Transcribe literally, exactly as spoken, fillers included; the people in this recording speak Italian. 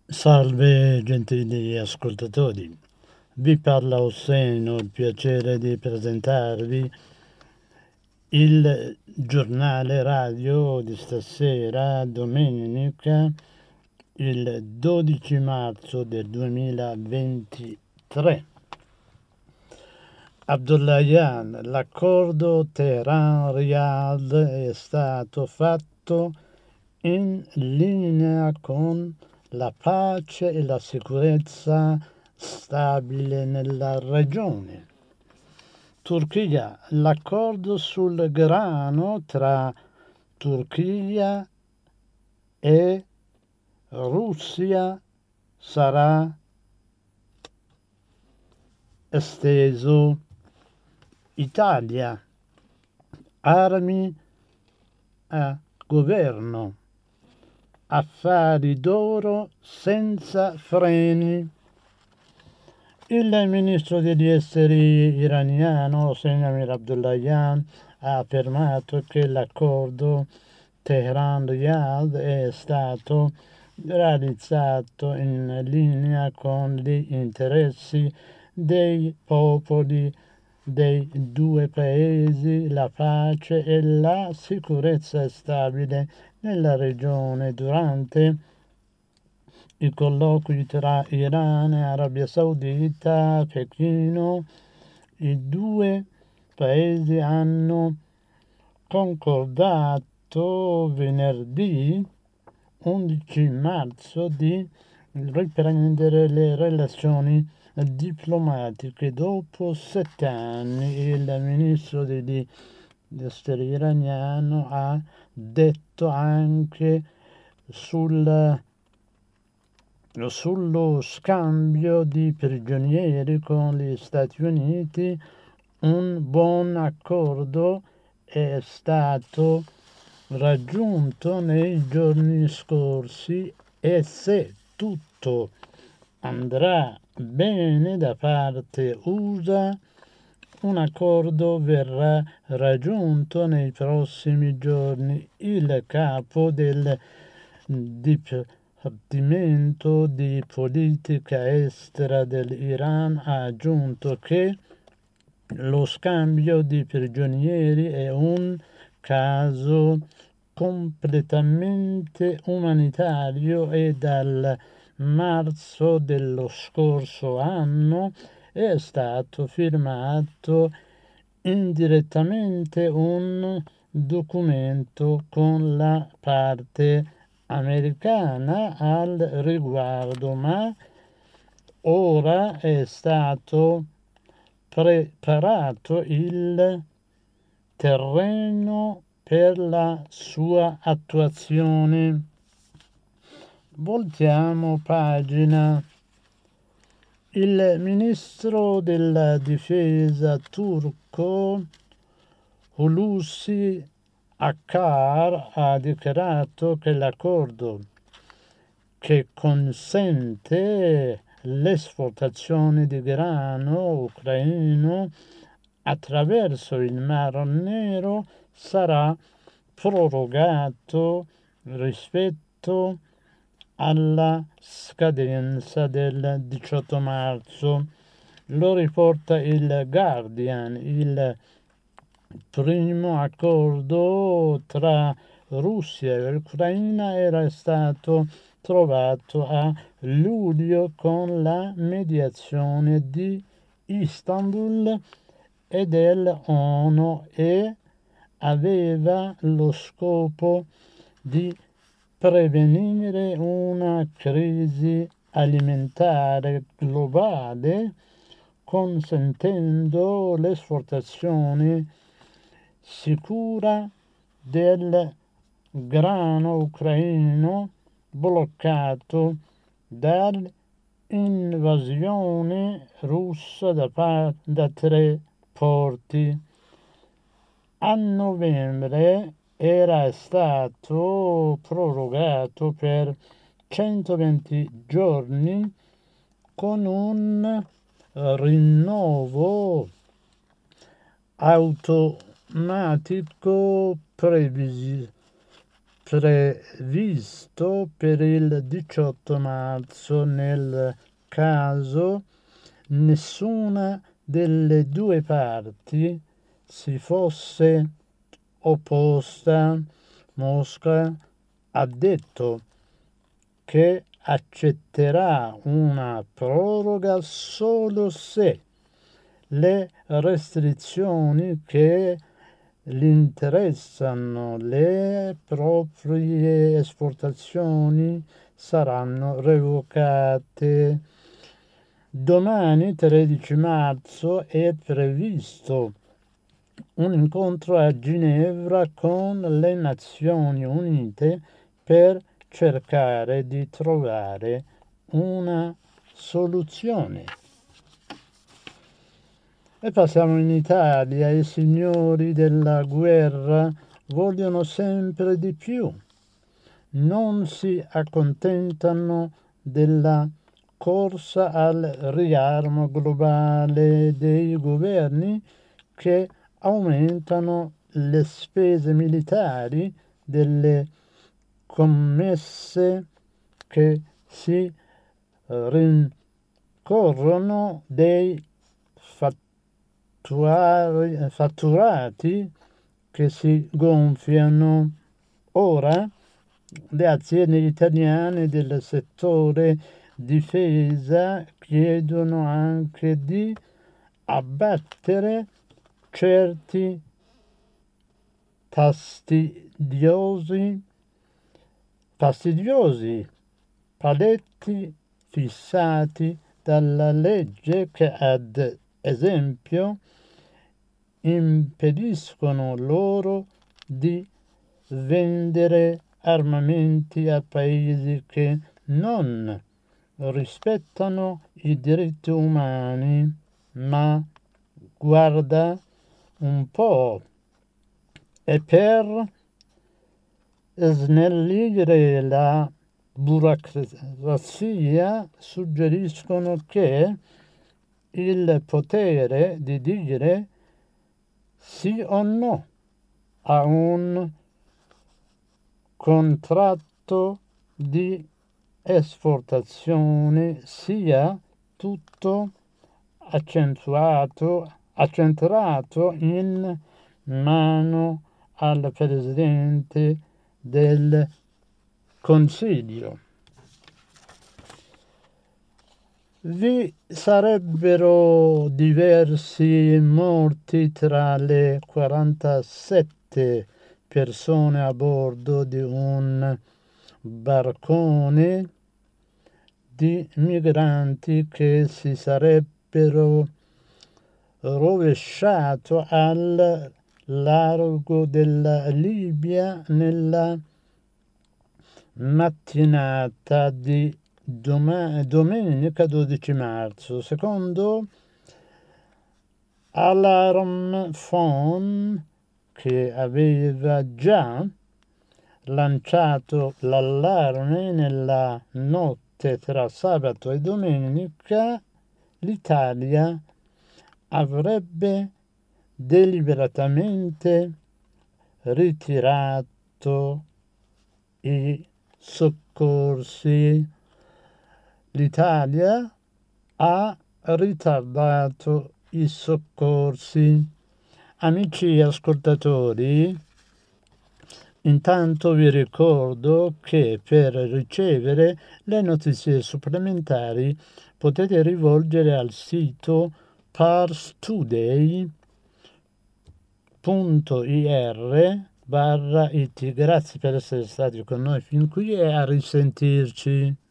Salve gentili ascoltatori, vi parla Hossein, ho il piacere di presentarvi il giornale radio di stasera, domenica, il dodici marzo del duemilaventitré. Abdullahian, l'accordo Teheran-Riyadh è stato fatto in linea con la pace e la sicurezza stabile nella regione. Turchia, l'accordo sul grano tra Turchia e Russia sarà esteso. Italia, armi a governo, affari d'oro senza freni. Il ministro degli esteri iraniano Hossein Amir-Abdollahian ha affermato che l'accordo Teheran-Riyadh è stato realizzato in linea con gli interessi dei popoli dei due paesi, la pace e la sicurezza stabile nella regione. Durante i colloqui tra Iran e Arabia Saudita a Pechino, i due paesi hanno concordato venerdì undici marzo di riprendere le relazioni diplomatiche dopo sette anni. Il ministro degli esteri iraniano ha detto anche sul, sullo scambio di prigionieri con gli Stati Uniti un buon accordo è stato raggiunto nei giorni scorsi e se tutto andrà bene da parte U S A, un accordo verrà raggiunto nei prossimi giorni. Il capo del Dipartimento di Politica Estera dell'Iran ha aggiunto che lo scambio di prigionieri è un caso completamente umanitario e dal marzo dello scorso anno è stato firmato indirettamente un documento con la parte americana al riguardo, ma ora è stato preparato il terreno per la sua attuazione. Voltiamo pagina. Il ministro della difesa turco Hulusi Akar ha dichiarato che l'accordo che consente l'esportazione di grano ucraino attraverso il Mar Nero sarà prorogato rispetto alla scadenza del diciotto marzo. Lo riporta il Guardian. Il primo accordo tra Russia e Ucraina era stato trovato a luglio con la mediazione di Istanbul e dell'ONU e aveva lo scopo di prevenire una crisi alimentare globale, consentendo l'esportazione sicura del grano ucraino bloccato dall'invasione russa da, par- da tre porti. A novembre era stato prorogato per centoventi giorni con un rinnovo automatico previsi- previsto per il diciotto marzo nel caso nessuna delle due parti si fosse opposta. Mosca ha detto che accetterà una proroga solo se le restrizioni che gli interessano le proprie esportazioni saranno revocate. Domani, tredici marzo, è previsto un incontro a Ginevra con le Nazioni Unite per cercare di trovare una soluzione. E passiamo in Italia. I signori della guerra vogliono sempre di più. Non si accontentano della corsa al riarmo globale dei governi che aumentano le spese militari, delle commesse che si rincorrono, dei fatturati che si gonfiano. Ora le aziende italiane del settore difesa chiedono anche di abbattere certi fastidiosi, fastidiosi paletti fissati dalla legge che ad esempio impediscono loro di vendere armamenti a paesi che non rispettano i diritti umani. Ma guarda un po', e per snellire la burocrazia suggeriscono che il potere di dire sì o no a un contratto di esportazione sia tutto accentuato, accentrato in mano al Presidente del Consiglio. Vi sarebbero diversi morti tra le quarantasette persone a bordo di un barcone di migranti che si sarebbero rovesciato al largo della Libia nella mattinata di dom- domenica dodici marzo. Secondo Alarm Phone, che aveva già lanciato l'allarme nella notte tra sabato e domenica, l'Italia avrebbe deliberatamente ritirato i soccorsi. L'Italia ha ritardato i soccorsi. Amici ascoltatori, intanto vi ricordo che per ricevere le notizie supplementari potete rivolgere al sito parstoday punto ir barra it. Grazie per essere stati con noi fin qui e a risentirci.